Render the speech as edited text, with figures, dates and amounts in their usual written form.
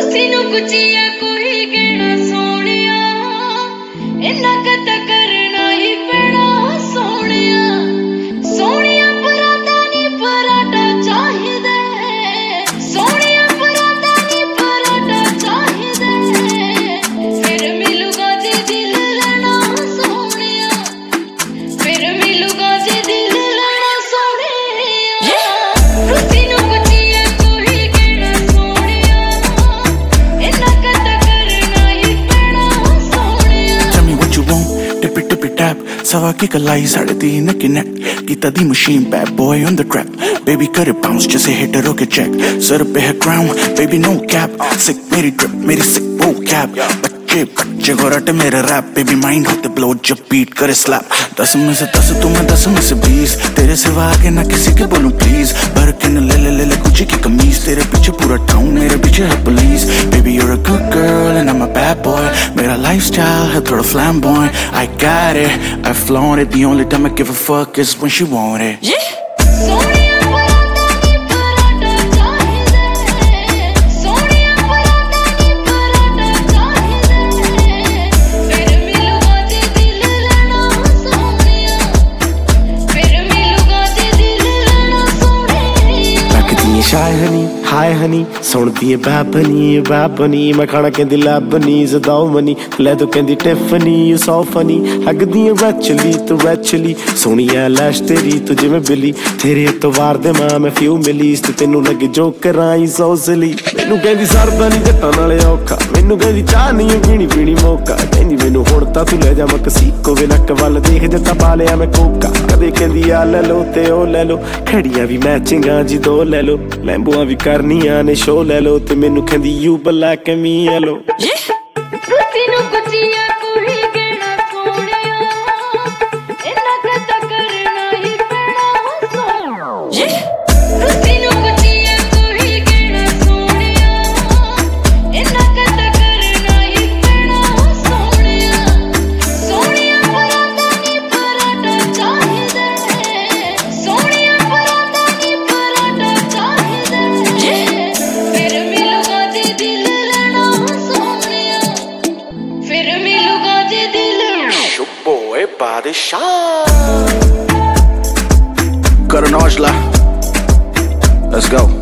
ਤੁਸੀਂ ਨੂੰ ਕੁਚੀਆ ਕੋਈ ਕਹਿਣਾ ਸੋਹਣਿਆ ਇੰਨਾ ਕਦ ਕਰਨਾ ਹੀ ਪੈਣਾ ਸੋਹਣਿਆ ਸੋਹਣਿਆ ਪਰਾਂਦਾ ਨੀ ਪਰਾਂਠਾ ਚਾਹੀਦਾ ਸੋਹਣਿਆ ਪਰਾਂਦਾ ਨੀ ਪਰਾਂਠਾ ਚਾਹੀਦਾ ਫਿਰ ਮਿਲੂਗਾ ਜੇ ਦਿਲ ਲੈਣਾ ਸੋਹਣਿਆ ਫਿਰ ਮਿਲੂਗਾ ਜੇ ਦਿਲ ਲੈਣਾ ਸੋਹਣਿਆ ਤੁਸੀਂ ਨੂੰ ਕੁਚੀਆ ਕੋਈ ਕਹਿਣਾ ਸੋਹਣਿਆ ਇੰਨਾ ਕਦ ਕਰਨਾ ਹੀ ਪੈਣਾ ਸੋਹਣਿਆ Tell me what you want, dip it tap Sawa kick a lie, saade di neck and neck Kita di machine, bad boy on the trap Baby cut it bounce, just a hit the rocket check Sir pe hai crown, baby no cap Sick meri drip, meri sick vocab बच्चे घोरट मेरा rap baby mind होते blow जब beat करे slap 10 में से 10 तू मैं 10 में से 20 तेरे सिवा आगे ना किसी के बोलूं प्लीज भर के न ले गुच्ची की कमीज तेरे पीछे पूरा टाउन मेरे पीछे है police baby you're a good girl and I'm a bad boy मेरा lifestyle है थोड़ा flamboyant I got it I flaunt it the only time I give a fuck is when she want it ਸੋਹਣਿਆ ਪਰਾਂਦਾ ਨੀ ਪਰਾਂਠਾ ਚਾਹੀਦਾ ਸੋਹਣਿਆ ਪਰਾਂਦਾ ਨੀ ਪਰਾਂਠਾ ਚਾਹੀਦਾ ਫਿਰ ਮਿਲੂਗਾ ਜੇ ਦਿਲ ਲੈਣਾ ਸੋਹਣਿਆ ਫਿਰ ਮਿਲੂਗਾ ਜੇ ਦਿਲ ਲੈਣਾ ਸੋਹਣਿਆ ਲੱਗਦੀ ਏ ਸ਼ਾਇ ਹਨੀ ਹਾਏ ਹਨੀ ਸੁਣਦੀ ਏ ਬਾਬਨੀ ਮੈਂ ਖਾਣਾ ਕਹਿੰਦੀ ਲੱਭਨੀ ਜ਼ਦਾਉ ਮਨੀ ਲੈ ਤੂੰ ਕਹਿੰਦੀ ਟਿਫਨੀ ਸੋ ਫਨੀ ਹੱਗਦੀ ਏ ਰੈਚਲੀ ਸੋਹਣੀ ਐ ਲੈਸ਼ ਤੇਰੀ ਤੂੰ ਜਿਵੇਂ ਬਿੱਲੀ ਤੇਰੇ ਇਤਵਾਰ ਦੇ ਮਾਂ ਮੈਂ ਫਿਊ ਮਿਲੀ ਤੇ ਤੈਨੂੰ ਲੱਗੇ ਜੋ ਕਰਾਈ ਸੋਸਲੀ ਮੈਨੂੰ ਕਹਿੰਦੀ ਸਰਦਾ ਨੀ ਜੱਟਾਂ ਨਾਲੇ ਔਖਾ ਮੈਨੂੰ ਕਹਿੰਦੀ ਚਾਹ ਨਹੀਂ ਪੀਣੀ ਮੌਕਾ ਕਹਿੰਦੀ ਮੈਨੂੰ ਹੁਣ ਤਾਂ ਤੂੰ ਲੈ ਜਾ ਮਕਸੀਕੋ ਵੇ ਨੱਕ ਵੱਲ ਦੇਖ ਜੱਟਾ ਪਾ ਲਿਆ ਮੈਂ ਕੋਕਾ ਕਦੇ ਕਹਿੰਦੀ ਆ ਲੈ ਲੋ ਤੇ ਉਹ ਲੈ ਲੋ ਖੜੀਆਂ ਵੀ ਮੈਚਿੰਗਾਂ ਜੀ ਦੋ ਲੈ ਲੋ ਲੈਂਬੂਆਂ ਵੀ ਕਰਨੀਆਂ ਨੇ ਸ਼ੋ ਲੈ ਲੋ ਤੇ ਮੈਨੂੰ ਕਹਿੰਦੀ ਯੂ ਬਲੈਕ ਮੀ ਯੈਲੋ ਤੁਸੀਂ ਨੂੰ ਕੁਚੀਆ ਕੋਈ ਕਹਿਣਾ ਸੋਹਣਿਆ ਇੰਨਾ ਕਦ ਕਰਨਾ ਹੀ ਪੈਣਾ ਸੋਹਣਿਆ ਤੁਸੀਂ ਨੂੰ ਕੁਚੀਆ ਕੋਈ ਕਹਿਣਾ ਸੋਹਣਿਆ ਇੰਨਾ ਕਦ ਕਰਨਾ ਹੀ ਪੈਣਾ ਸੋਹਣਿਆ ਸੋਹਣਿਆ ਪਰਾਂਦਾ ਨੀ ਪਰਾਂਠਾ ਚਾਹੀਦਾ ਸੋਹਣਿਆ ਪਰਾਂਦਾ ਨੀ ਪਰਾਂਠਾ ਚਾਹੀਦਾ ਫਿਰ ਮਿਲੂਗਾ ਜੇ ਦਿਲ ਲੈਣਾ ਸੋਹਣਿਆ ਫਿਰ ਮਿਲੂਗਾ ਜੇ ਦਿਲ Your boy body shot Got an Ojla Let's go